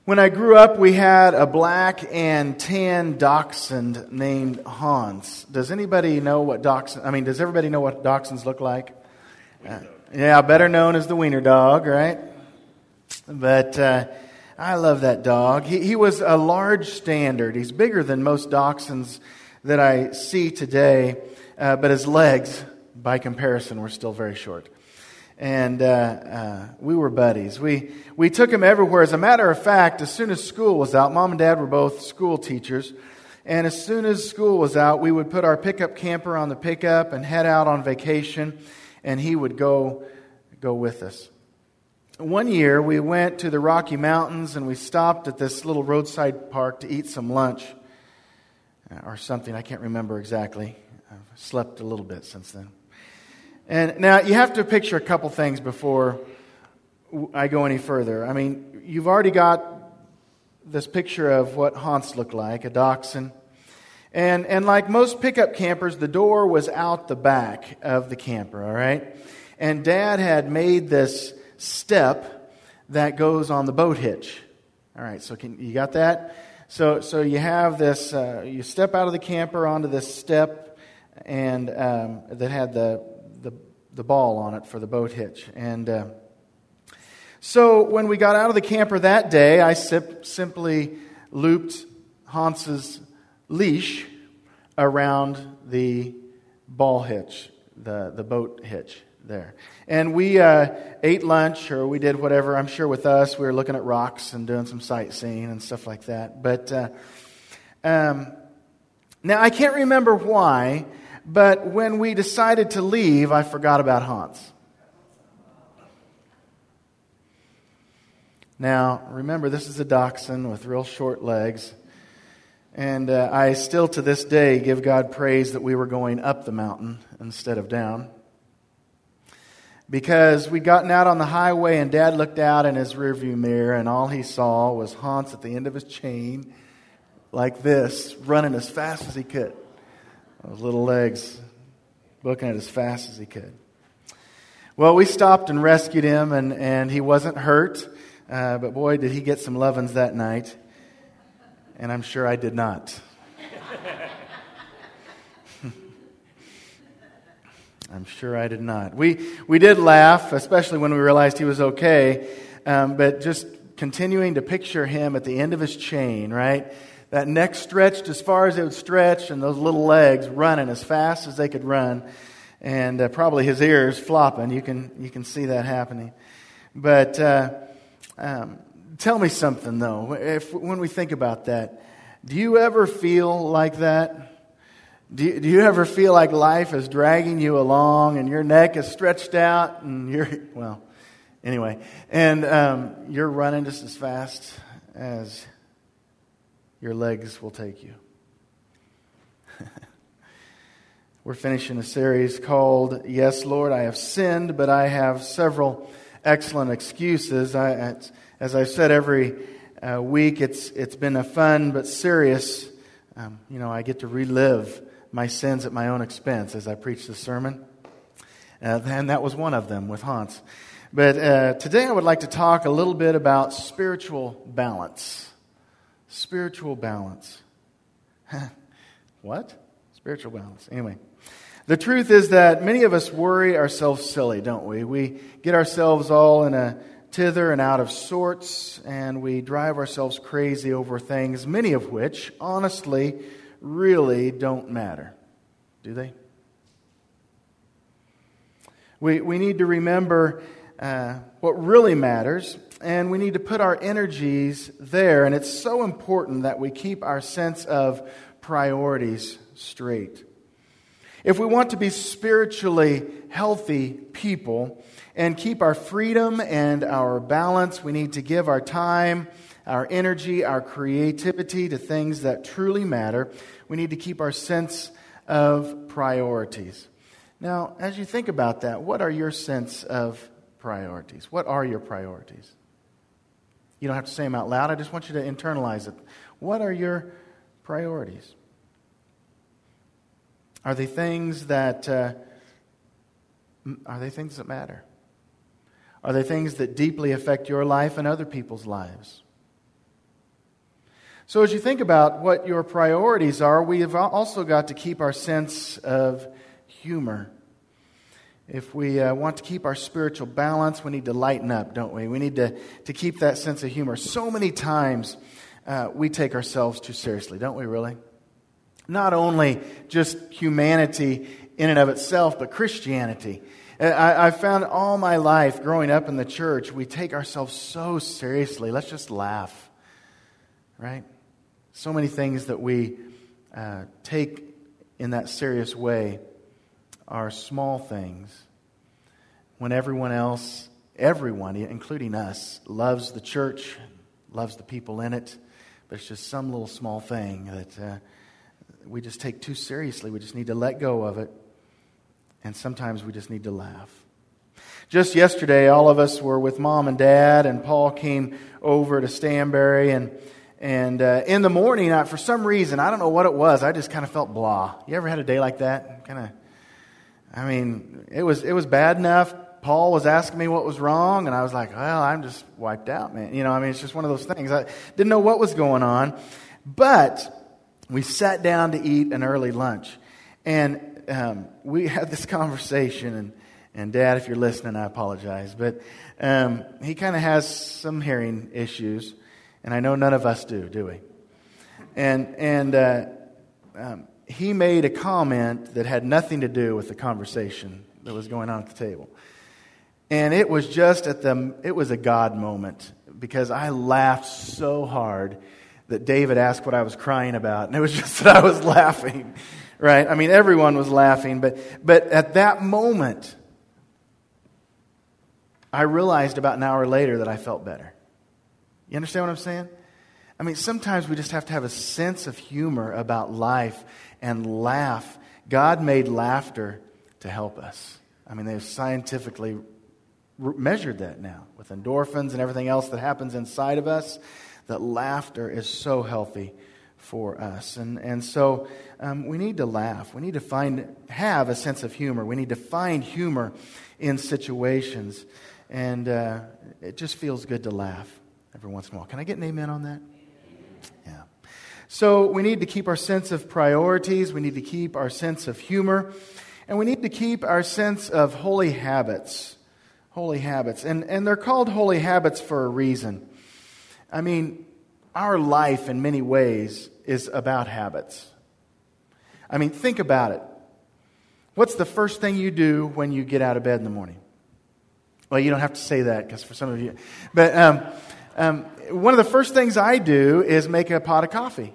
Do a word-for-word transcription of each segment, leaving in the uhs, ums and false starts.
When I grew up, we had a black and tan dachshund named Hans. Does anybody know what dachshund, I mean, does everybody know what dachshunds look like? Uh, yeah, better known as the wiener dog, right? But uh, I love that dog. He, he was a large standard. He's bigger than most dachshunds that I see today, uh, but his legs, by comparison, were still very short. And uh, uh, we were buddies. We we took him everywhere. As a matter of fact, as soon as school was out, Mom and Dad were both school teachers. And as soon as school was out, we would put our pickup camper on the pickup and head out on vacation. And he would go go with us. One year, we went to the Rocky Mountains and we stopped at this little roadside park to eat some lunch. Or something, I can't remember exactly. I've slept a little bit since then. And now you have to picture a couple things before I go any further. I mean, you've already got this picture of what Hans looked like, a dachshund. And and like most pickup campers, the door was out the back of the camper, all right? And Dad had made this step that goes on the boat hitch. All right, so can you got that? So so you have this, uh, you step out of the camper onto this step and um, that had the the the ball on it for the boat hitch. And uh, so when we got out of the camper that day, I sip, simply looped Hans's leash around the ball hitch, the, the boat hitch there. And we uh, ate lunch, or we did whatever. I'm sure with us, we were looking at rocks and doing some sightseeing and stuff like that. But uh, um, now I can't remember why, but when we decided to leave, I forgot about Hans. Now, remember, this is a dachshund with real short legs. And uh, I still to this day give God praise that we were going up the mountain instead of down. Because we'd gotten out on the highway and Dad looked out in his rearview mirror and all he saw was Hans at the end of his chain, like this, running as fast as he could. Those little legs booking it as fast as he could. Well, we stopped and rescued him, and, and he wasn't hurt. Uh, but boy, did he get some lovin's that night. And I'm sure I did not. I'm sure I did not. We we did laugh, especially when we realized he was okay. Um, but just continuing to picture him at the end of his chain, right? That neck stretched as far as it would stretch, and those little legs running as fast as they could run, and uh, probably his ears flopping. You can you can see that happening. But uh, um, tell me something though. If when we think about that, do you ever feel like that? Do you, do you ever feel like life is dragging you along, and your neck is stretched out, and you're well, anyway, and um, you're running just as fast as your legs will take you? We're finishing a series called Yes, Lord, I Have Sinned, but I have several excellent excuses. I, as I've said every uh, week, it's it's been a fun but serious, um, you know, I get to relive my sins at my own expense as I preach the sermon. Uh, and that was one of them with Hans. But uh, today I would like to talk a little bit about spiritual balance. Spiritual balance. What? Spiritual balance. Anyway, the truth is that many of us worry ourselves silly, don't we? We get ourselves all in a tither and out of sorts, and we drive ourselves crazy over things, many of which, honestly, really don't matter. Do they? We, we need to remember uh, what really matters, and we need to put our energies there. And it's so important that we keep our sense of priorities straight. If we want to be spiritually healthy people and keep our freedom and our balance, we need to give our time, our energy, our creativity to things that truly matter. We need to keep our sense of priorities. Now, as you think about that, what are your sense of priorities? What are your priorities? You don't have to say them out loud. I just want you to internalize it. What are your priorities? Are they things that uh, are they things that matter? Are they things that deeply affect your life and other people's lives? So as you think about what your priorities are, we have also got to keep our sense of humor. If we uh, want to keep our spiritual balance, we need to lighten up, don't we? We need to, to keep that sense of humor. So many times uh, we take ourselves too seriously, don't we really? Not only just humanity in and of itself, but Christianity. I, I found all my life growing up in the church, we take ourselves so seriously. Let's just laugh, right? So many things that we uh, take in that serious way are small things. When everyone else, everyone, including us, loves the church, loves the people in it, but it's just some little small thing that uh, we just take too seriously. We just need to let go of it. And sometimes we just need to laugh. Just yesterday, all of us were with Mom and Dad, and Paul came over to Stanberry. And and uh, in the morning, I, for some reason, I don't know what it was, I just kind of felt blah. You ever had a day like that? Kind of, I mean, it was it was bad enough. Paul was asking me what was wrong, and I was like, well, I'm just wiped out, man. You know, I mean, it's just one of those things. I didn't know what was going on. But we sat down to eat an early lunch. And Um, we had this conversation, and, and Dad, if you're listening, I apologize. But um, he kind of has some hearing issues, and I know none of us do, do we? And and uh, um, he made a comment that had nothing to do with the conversation that was going on at the table. And it was just at the, it was a God moment, because I laughed so hard that David asked what I was crying about, and it was just that I was laughing. Right? I mean, everyone was laughing, but but at that moment, I realized about an hour later that I felt better. You understand what I'm saying? I mean, sometimes we just have to have a sense of humor about life and laugh. God made laughter to help us. I mean, they've scientifically measured that now with endorphins and everything else that happens inside of us, that laughter is so healthy for us. And and so um, we need to laugh. We need to find have a sense of humor. We need to find humor in situations. And uh, it just feels good to laugh every once in a while. Can I get an amen on that? Yeah. So we need to keep our sense of priorities. We need to keep our sense of humor. And we need to keep our sense of holy habits. Holy habits. And, and they're called holy habits for a reason. I mean, our life in many ways is about habits. I mean, think about it. What's the first thing you do when you get out of bed in the morning? Well, you don't have to say that, because for some of you. But um, um, one of the first things I do is make a pot of coffee.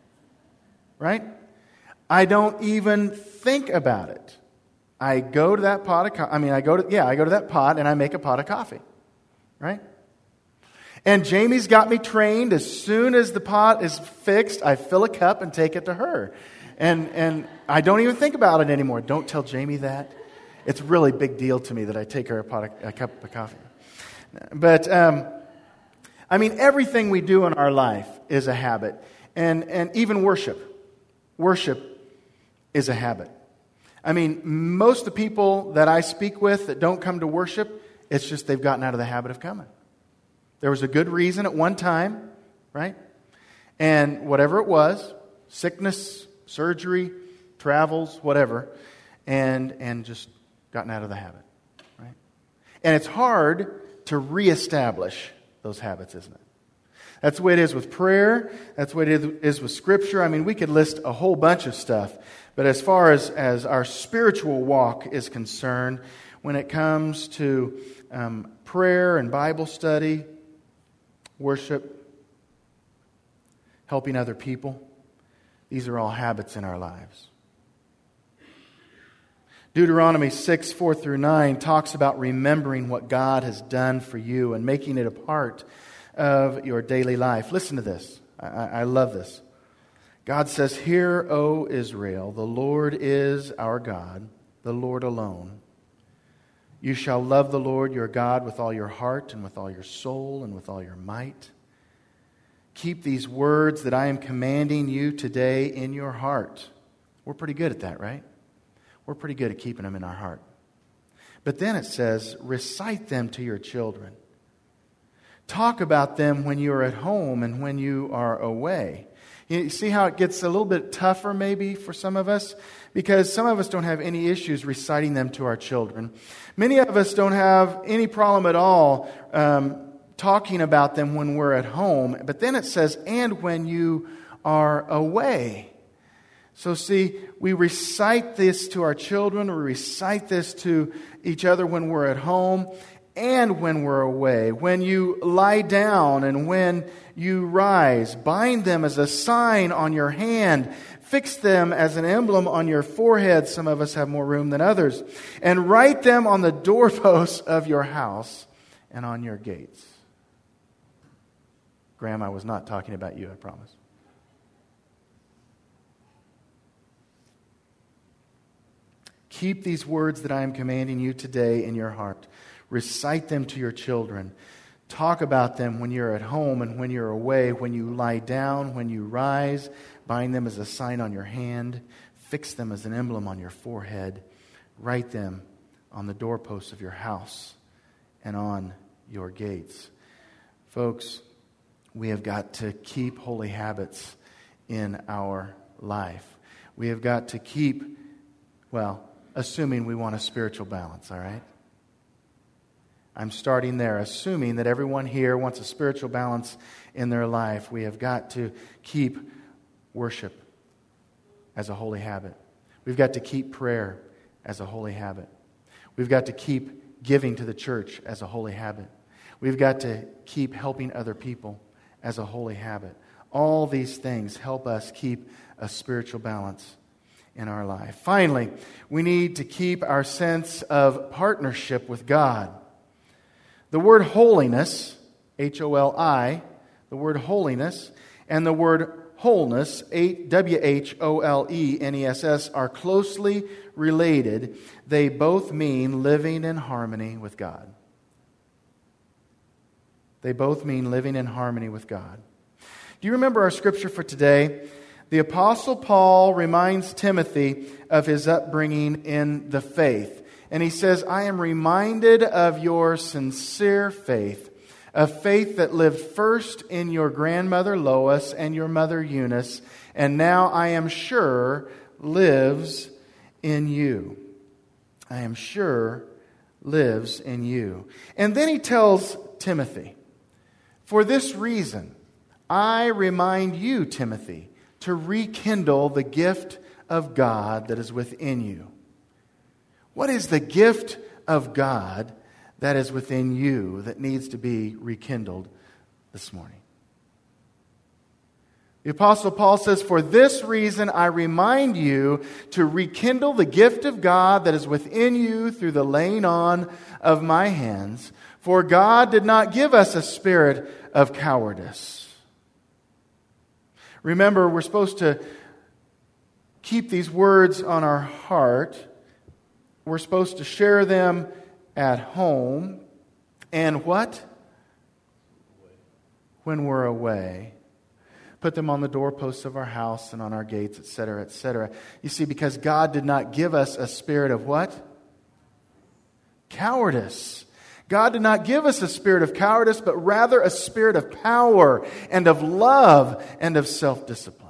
Right? I don't even think about it. I go to that pot of coffee. I mean, I go to, yeah, I go to that pot and I make a pot of coffee. Right? And Jamie's got me trained. As soon as the pot is fixed, I fill a cup and take it to her. And and I don't even think about it anymore. Don't tell Jamie that. It's a really big deal to me that I take her a, pot of, a cup of coffee. But, um, I mean, everything we do in our life is a habit. And, and even worship. Worship is a habit. I mean, most of the people that I speak with that don't come to worship, it's just they've gotten out of the habit of coming. There was a good reason at one time, right? And whatever it was, sickness, surgery, travels, whatever, and and just gotten out of the habit, right? And it's hard to reestablish those habits, isn't it? That's the way it is with prayer. That's the way it is with Scripture. I mean, we could list a whole bunch of stuff. But as far as, as our spiritual walk is concerned, when it comes to um, prayer and Bible study, worship, helping other people, these are all habits in our lives. Deuteronomy six, four through nine talks about remembering what God has done for you and making it a part of your daily life. Listen to this. I, I love this. God says, "Hear, O Israel, the Lord is our God, the Lord alone. You shall love the Lord your God with all your heart and with all your soul and with all your might. Keep these words that I am commanding you today in your heart." We're pretty good at that, right? We're pretty good at keeping them in our heart. But then it says, "Recite them to your children. Talk about them when you are at home and when you are away. You see how it gets a little bit tougher maybe for some of us? Because some of us don't have any issues reciting them to our children. Many of us don't have any problem at all um, talking about them when we're at home. But then it says, and when you are away. So see, we recite this to our children, we recite this to each other when we're at home and when we're away. When you lie down and when you rise, bind them as a sign on your hand, fix them as an emblem on your forehead. Some of us have more room than others. And write them on the doorposts of your house and on your gates. Graham, I was not talking about you, I promise. Keep these words that I am commanding you today in your heart. Recite them to your children. Talk about them when you're at home and when you're away, when you lie down, when you rise. Bind them as a sign on your hand. Fix them as an emblem on your forehead. Write them on the doorposts of your house and on your gates. Folks, we have got to keep holy habits in our life. We have got to keep, well, assuming we want a spiritual balance, all right? I'm starting there, assuming that everyone here wants a spiritual balance in their life. We have got to keep worship as a holy habit. We've got to keep prayer as a holy habit. We've got to keep giving to the church as a holy habit. We've got to keep helping other people as a holy habit. All these things help us keep a spiritual balance in our life. Finally, we need to keep our sense of partnership with God. The word holiness, H O L I, the word holiness, and the word wholeness, W H O L E N E S S, are closely related. They both mean living in harmony with God. They both mean living in harmony with God. Do you remember our scripture for today? The Apostle Paul reminds Timothy of his upbringing in the faith. And he says, I am reminded of your sincere faith, a faith that lived first in your grandmother Lois and your mother Eunice, and now I am sure lives in you. I am sure lives in you. And then he tells Timothy, for this reason, I remind you, Timothy, to rekindle the gift of God that is within you. What is the gift of God that is within you that needs to be rekindled this morning? The Apostle Paul says, for this reason I remind you to rekindle the gift of God that is within you through the laying on of my hands. For God did not give us a spirit of cowardice. Remember, we're supposed to keep these words on our heart. We're supposed to share them at home. And what? When we're away. Put them on the doorposts of our house and on our gates, et cetera, et cetera. You see, because God did not give us a spirit of what? Cowardice. God did not give us a spirit of cowardice, but rather a spirit of power and of love and of self-discipline.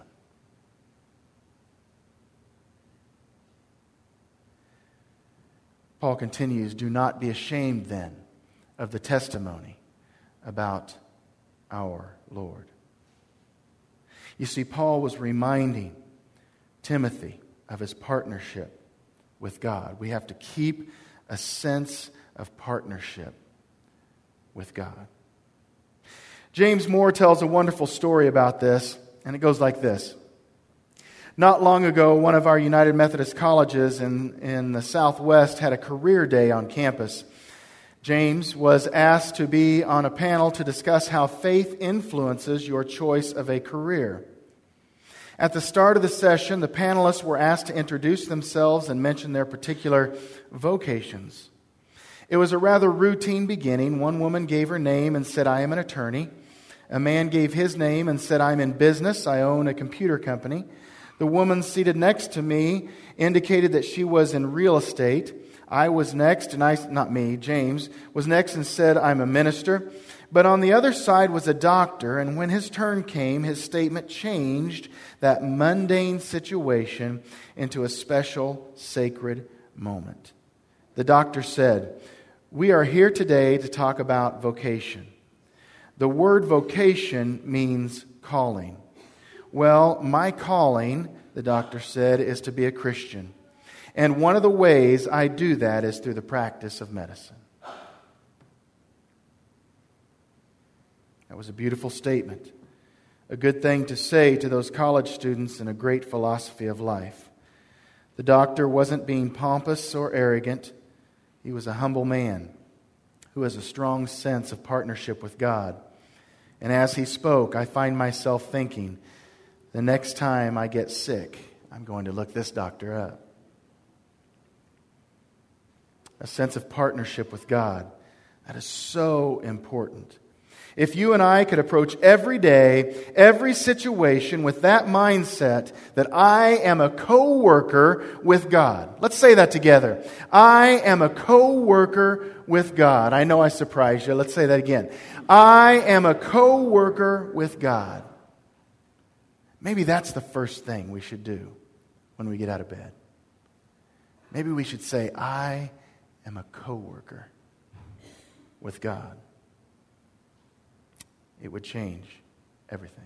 Paul continues, do not be ashamed then of the testimony about our Lord. You see, Paul was reminding Timothy of his partnership with God. We have to keep a sense of partnership with God. James Moore tells a wonderful story about this, and it goes like this. Not long ago, one of our United Methodist colleges in, in the Southwest had a career day on campus. James was asked to be on a panel to discuss how faith influences your choice of a career. At the start of the session, the panelists were asked to introduce themselves and mention their particular vocations. It was a rather routine beginning. One woman gave her name and said, I am an attorney. A man gave his name and said, I'm in business. I own a computer company. The woman seated next to me indicated that she was in real estate. I was next, and I, not me, James, was next and said, I'm a minister. But on the other side was a doctor, and when his turn came, his statement changed that mundane situation into a special, sacred moment. The doctor said, "We are here today to talk about vocation. The word vocation means calling. Well, my calling," the doctor said, "is to be a Christian. And one of the ways I do that is through the practice of medicine." That was a beautiful statement. A good thing to say to those college students in a great philosophy of life. The doctor wasn't being pompous or arrogant. He was a humble man who has a strong sense of partnership with God. And as he spoke, I find myself thinking, the next time I get sick, I'm going to look this doctor up. A sense of partnership with God. That is so important. If you and I could approach every day, every situation with that mindset that I am a co-worker with God. Let's say that together. I am a co-worker with God. I know I surprised you. Let's say that again. I am a co-worker with God. Maybe that's the first thing we should do when we get out of bed. Maybe we should say, I am a co-worker with God. It would change everything.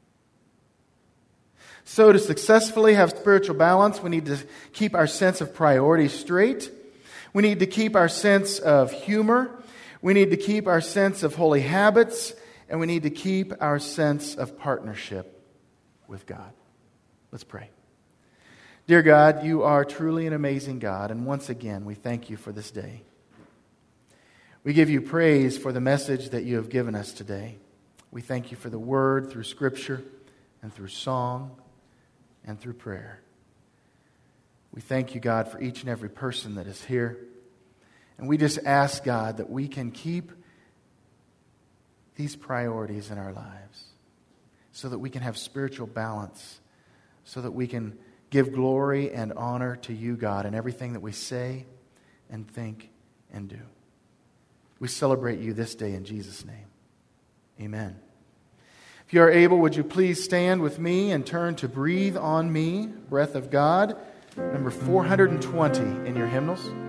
So to successfully have spiritual balance, we need to keep our sense of priority straight. We need to keep our sense of humor. We need to keep our sense of holy habits. And we need to keep our sense of partnership with God. Let's pray. Dear God, you are truly an amazing God. And once again, we thank you for this day. We give you praise for the message that you have given us today. We thank you for the Word through Scripture and through song and through prayer. We thank you, God, for each and every person that is here. And we just ask, God, that we can keep these priorities in our lives so that we can have spiritual balance, so that we can give glory and honor to you, God, in everything that we say and think and do. We celebrate you this day in Jesus' name. Amen. If you are able, would you please stand with me and turn to Breathe on Me, Breath of God, number four hundred twenty in your hymnals.